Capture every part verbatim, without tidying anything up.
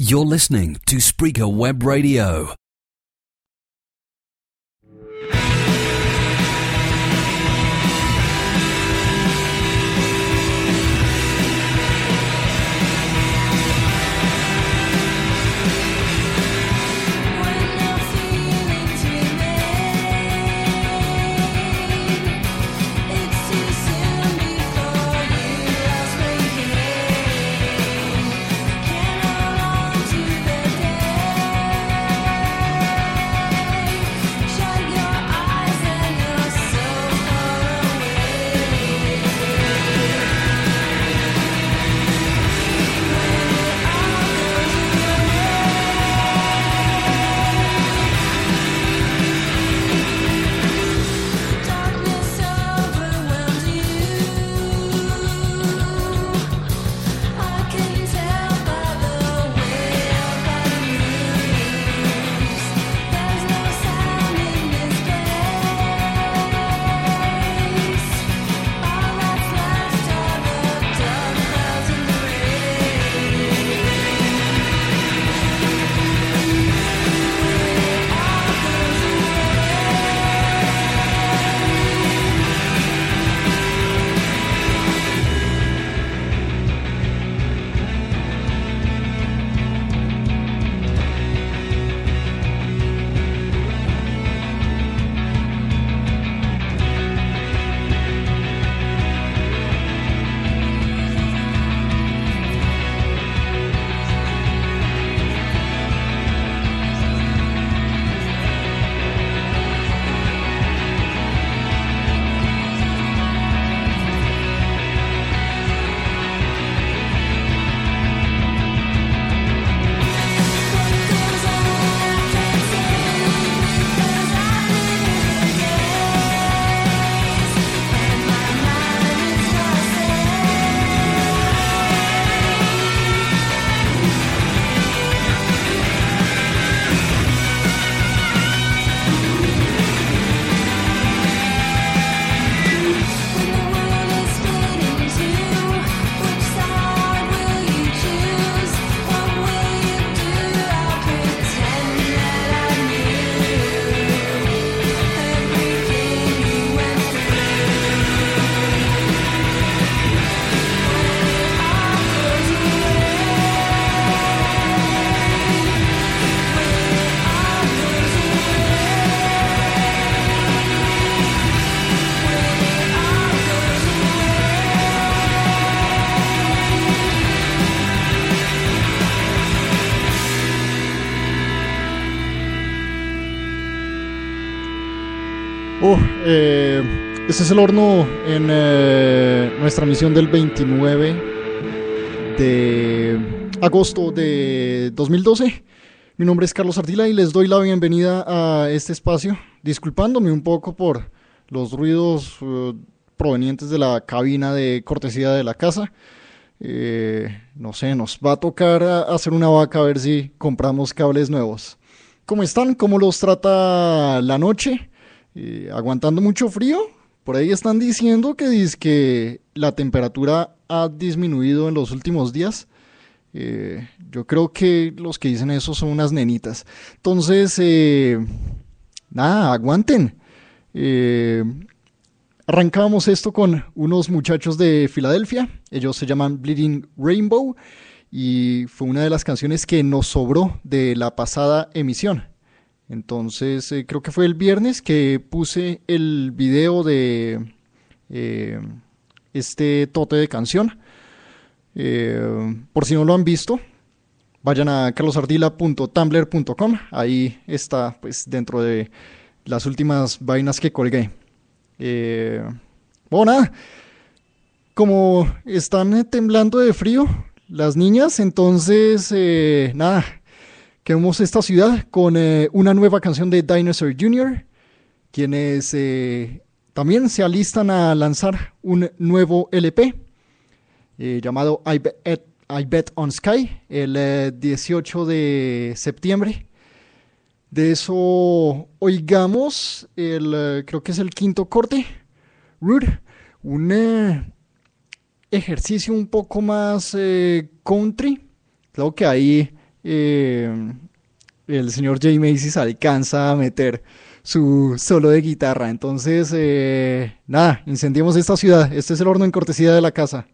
You're listening to Spreaker Web Radio. Oh, eh, este es el horno en eh, nuestra misión del veintinueve de agosto de dos mil doce. Mi nombre es Carlos Ardila y les doy la bienvenida a este espacio, disculpándome un poco por los ruidos uh, provenientes de la cabina de cortesía de la casa. Eh, no sé, nos va a tocar a hacer una vaca a ver si compramos cables nuevos. ¿Cómo están? ¿Cómo los trata la noche? Eh, ¿Aguantando mucho frío? Por ahí están diciendo que, dizque la temperatura ha disminuido en los últimos días. Eh, yo creo que los que dicen eso son unas nenitas. Entonces, eh, nada, aguanten. Eh, arrancábamos esto con unos muchachos de Filadelfia. Ellos se llaman Bleeding Rainbow y fue una de las canciones que nos sobró de la pasada emisión. Entonces, eh, creo que fue el viernes que puse el video de eh, este tote de canción. Eh, por si no lo han visto, vayan a carlos ardila punto tumblr punto com. Ahí está, pues, dentro de las últimas vainas que colgué. Eh, bueno, nada, como están temblando de frío las niñas, entonces, eh, nada, quemamos esta ciudad con eh, una nueva canción de Dinosaur junior, quienes eh, también se alistan a lanzar un nuevo L P eh, llamado I Bet, I Bet on Sky el eh, dieciocho de septiembre. De eso oigamos el, eh, creo que es el quinto corte, Rude, un eh, ejercicio un poco más eh, country. Claro que ahí eh, el señor Jay Macy's alcanza a meter su solo de guitarra. Entonces, eh, nada, incendiemos esta ciudad. Este es el horno en cortesía de la casa.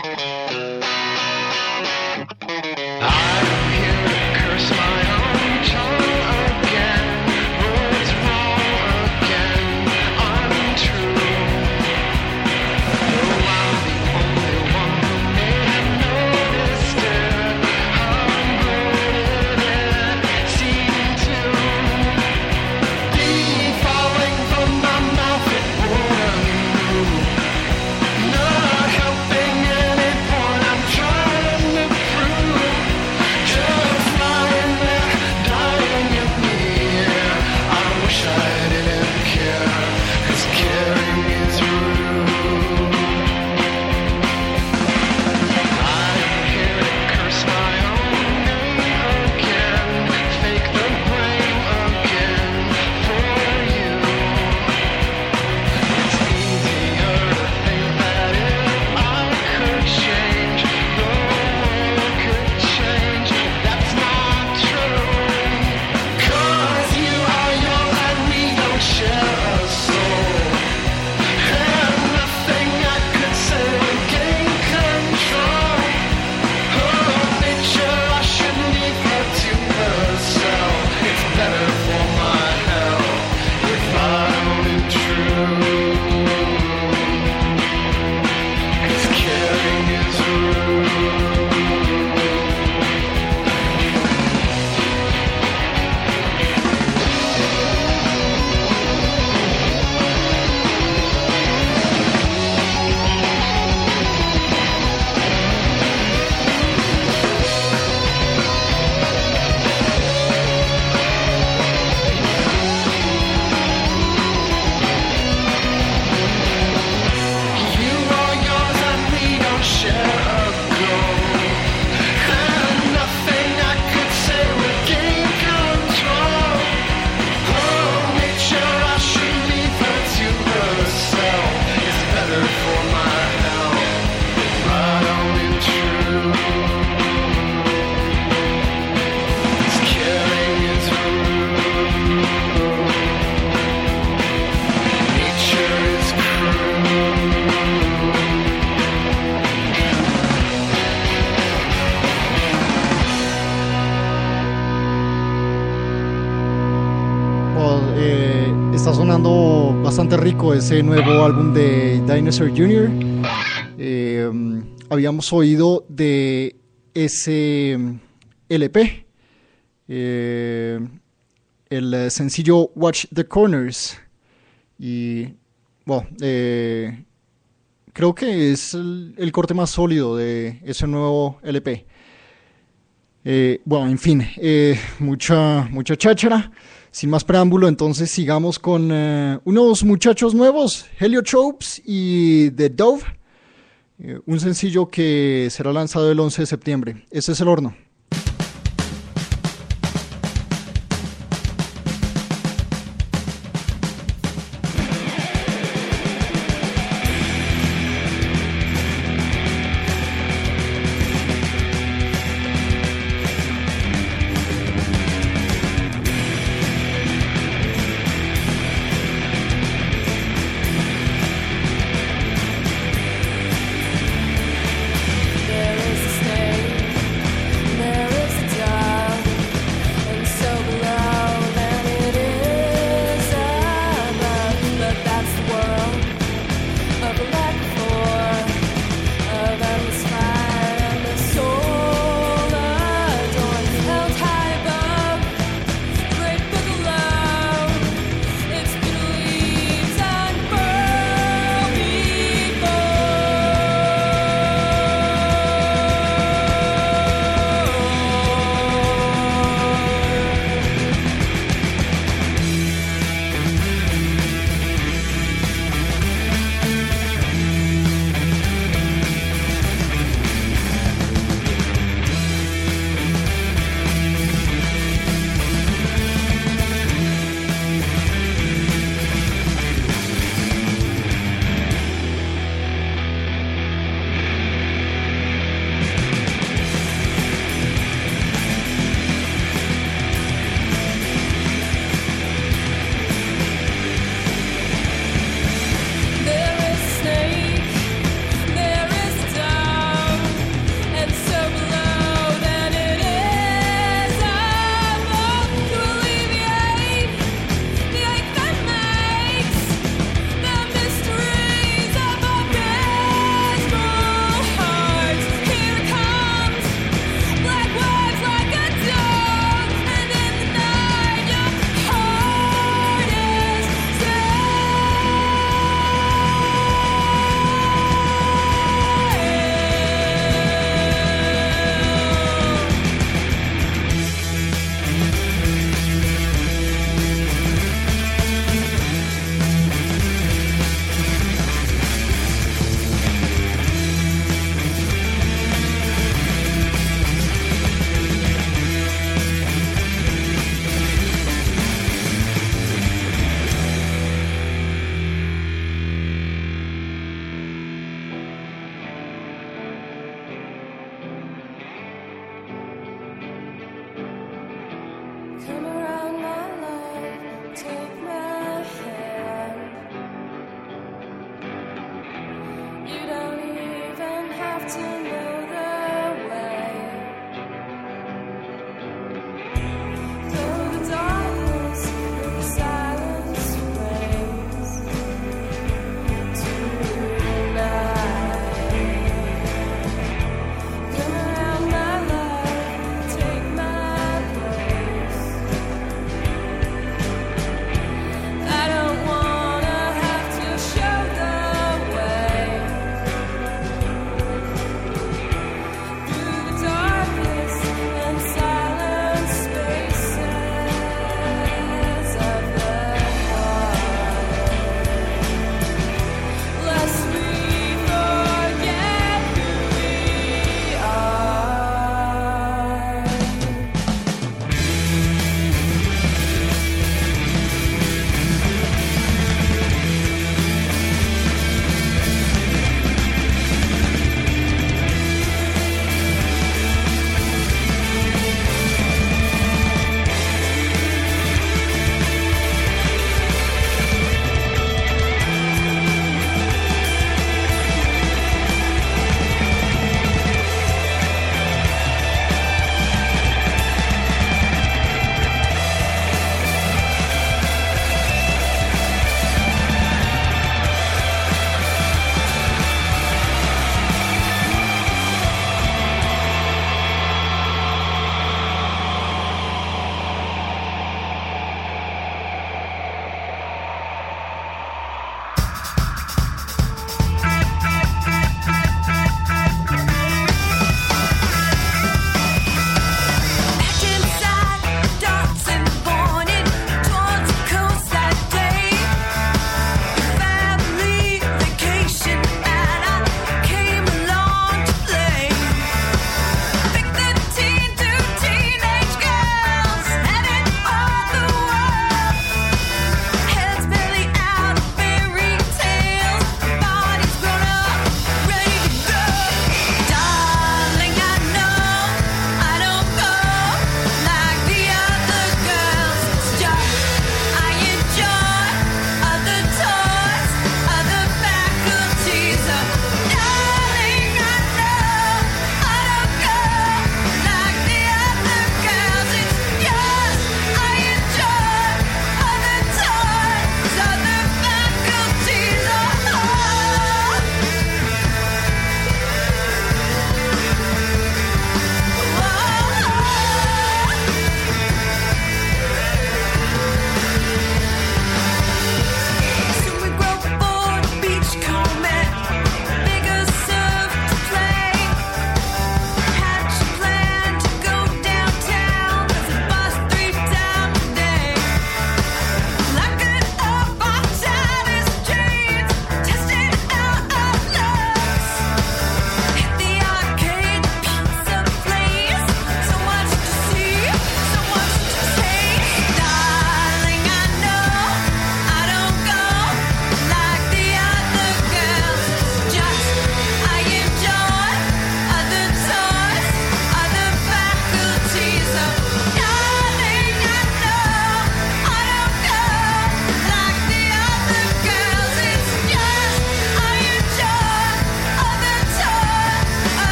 Bastante rico ese nuevo álbum de Dinosaur junior Eh, habíamos oído de ese L P, eh, el sencillo Watch the Corners. Y bueno, eh, creo que es el, el corte más sólido de ese nuevo L P. Eh, bueno, en fin, eh, mucha, mucha cháchara. Sin más preámbulo, entonces sigamos con uh, unos muchachos nuevos, Heliotropes y The Dove, eh, un sencillo que será lanzado el once de septiembre. Este es el horno. There is a snake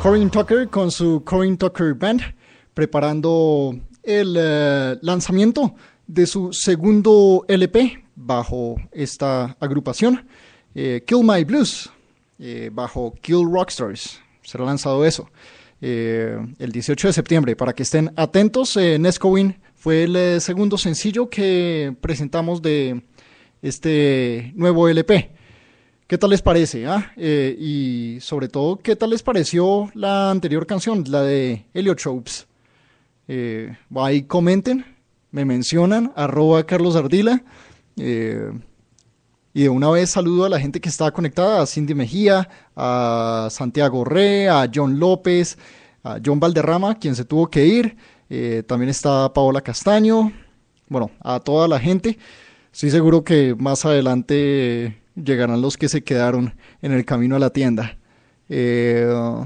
Corin Tucker con su Corin Tucker Band, preparando el uh, lanzamiento de su segundo L P bajo esta agrupación, eh, Kill My Blues, eh, bajo Kill Rockstars. Será lanzado eso eh, el dieciocho de septiembre, para que estén atentos. eh, Nescowin fue el eh, segundo sencillo que presentamos de este nuevo L P. ¿Qué tal les parece? Ah? Eh, y sobre todo, ¿qué tal les pareció la anterior canción, la de Heliotropes? Eh, ahí comenten, me mencionan, arroba Carlos Ardila. Eh, y de una vez saludo a la gente que está conectada, a Cindy Mejía, a Santiago Re, a John López, a John Valderrama, quien se tuvo que ir. Eh, también está Paola Castaño. Bueno, a toda la gente. Estoy seguro que más adelante eh, llegarán los que se quedaron en el camino a la tienda. Eh,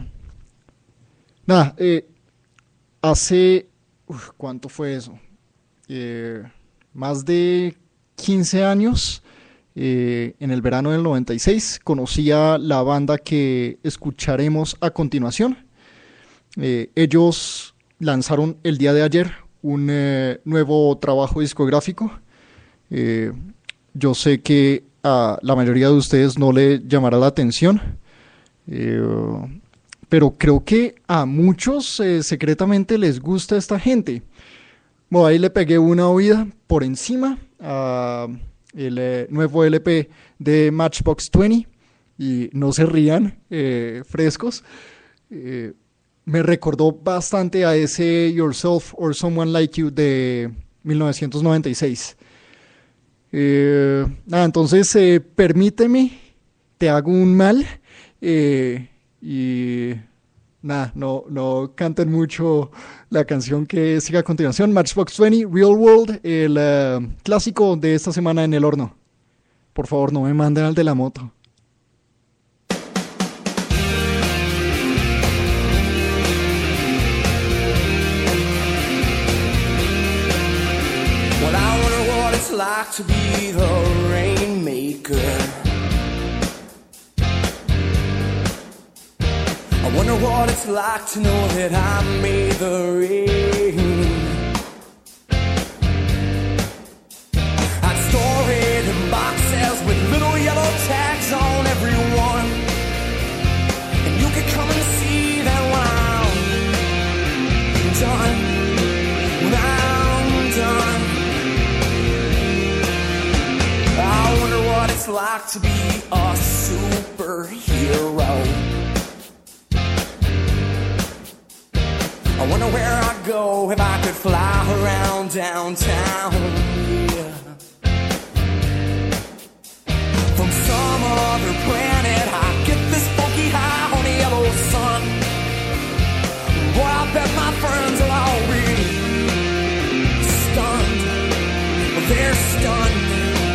nada, eh, hace... Uf, ¿cuánto fue eso? Eh, más de quince años, eh, en el verano del noventa y seis, conocí a la banda que escucharemos a continuación. Eh, ellos lanzaron el día de ayer un eh, nuevo trabajo discográfico. Eh, yo sé que a la mayoría de ustedes no le llamará la atención, eh, pero creo que a muchos eh, secretamente les gusta esta gente. Bueno, ahí le pegué una oída por encima a el eh, nuevo L P de Matchbox veinte, y no se rían, eh, frescos. Eh, me recordó bastante a ese Yourself or Someone Like You de mil novecientos noventa y seis. Eh, nada, entonces eh, permíteme, te hago un mal, eh, y nada, no, no canten mucho la canción que sigue a continuación. Matchbox veinte, Real World, el uh, clásico de esta semana en el horno. Por favor, no me manden al de la moto. Well, I wonder what it's like to be the rainmaker. I wonder what it's like to know that I made the rain. I'd store it in boxes with little yellow tags on every one, and you could come and see that when I'm done, when I'm done. I wonder what it's like to be a superhero. I wonder where I'd go if I could fly around downtown, yeah. From some other planet I get this funky high on the yellow sun. Boy, I bet my friends are all really stunned. Well, they're stunned,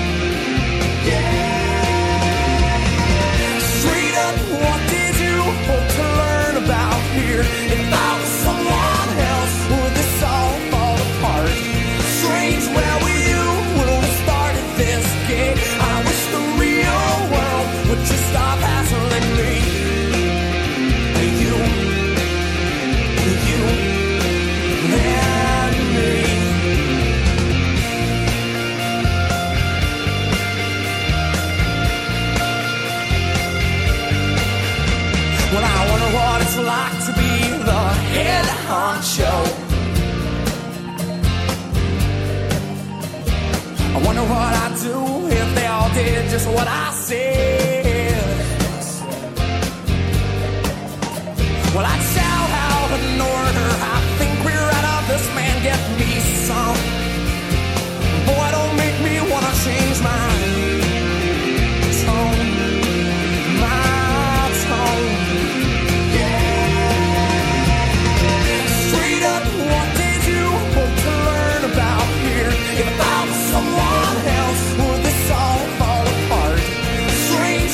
yeah. Straight up, what did you hope to learn about here? If I was someone else, would this all fall apart? Strange, where were you when we started this game? I wish the real world would just stop hassling me. You, you, and me. Well, I wonder what it's like to be the head honcho. I wonder what I'd do if they all did just what I said. Well, I'd shout out an order. I think we're out of this, man, get me some. Boy, don't make me wanna change my tone, my tone. What did you hope to learn about here? If I was someone else, would this all fall apart? Strange,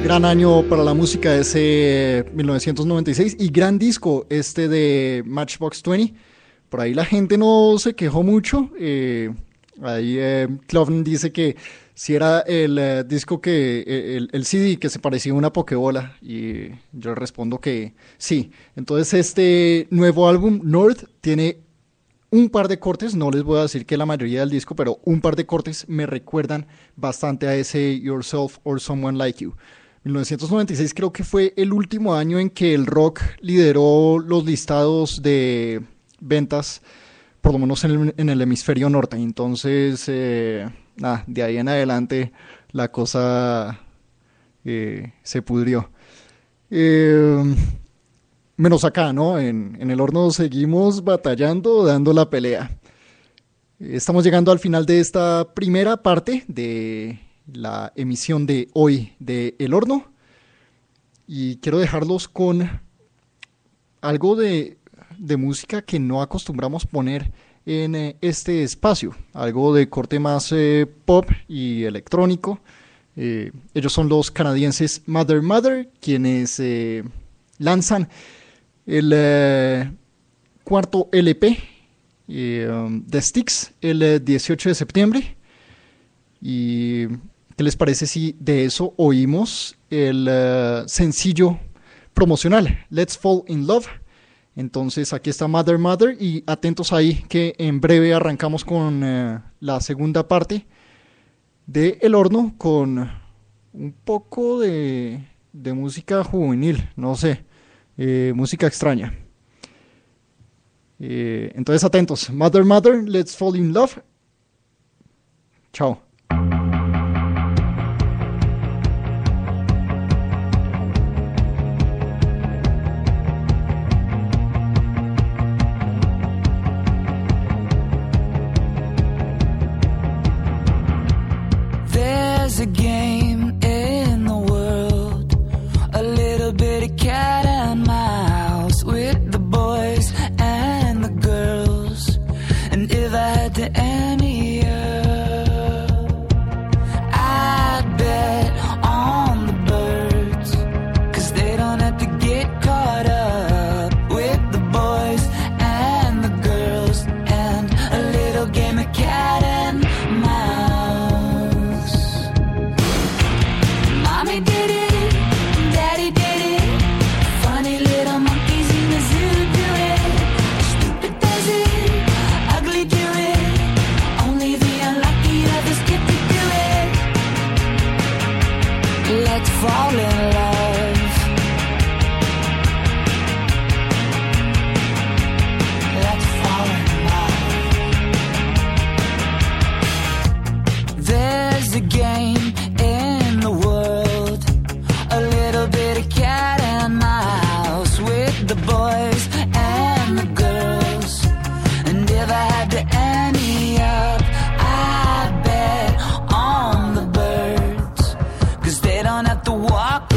Gran año para la música ese mil novecientos noventa y seis y gran disco este de Matchbox veinte. Por ahí la gente no se quejó mucho. Eh, ahí eh, Cloven dice que si era el eh, disco que, el, el C D que se parecía a una pokebola, y yo le respondo que sí. Entonces este nuevo álbum, North, tiene un par de cortes, no les voy a decir que la mayoría del disco, pero un par de cortes me recuerdan bastante a ese Yourself or Someone Like You. mil novecientos noventa y seis creo que fue el último año en que el rock lideró los listados de ventas, por lo menos en el, en el hemisferio norte. Entonces, eh, nada, de ahí en adelante la cosa eh, se pudrió. Eh, menos acá, ¿no? En, en el horno seguimos batallando, dando la pelea. Estamos llegando al final de esta primera parte de la emisión de hoy de El Horno, y quiero dejarlos con algo de, de música que no acostumbramos poner en eh, este espacio, algo de corte más eh, pop y electrónico. Eh, ellos son los canadienses Mother Mother, quienes eh, lanzan el eh, cuarto L P eh, um, The Sticks el eh, dieciocho de septiembre. Y ¿qué les parece si de eso oímos el uh, sencillo promocional, Let's Fall in Love? Entonces aquí está Mother Mother, y atentos ahí que en breve arrancamos con uh, la segunda parte de El Horno, con un poco de, de música juvenil, no sé, eh, música extraña. Eh, entonces atentos, Mother Mother, Let's Fall in Love. Chao. There's a game in the world, a little bit of cat and mouse, with the boys and the girls. And if I had to any up, I'd bet on the birds, 'cause they don't have to get caught up with the boys and the girls, and a little game of cat and mouse. Mommy did it, Daddy did it, funny little monkeys in the zoo do it, stupid does it, ugly do it, only the unlucky others get to do it. Let's fall in love. Let's fall in love. There's a game in the world, a little bit of cat and mouse, with the boys and the girls. And if I had to any up, I'd bet on the birds, 'cause they don't have to walk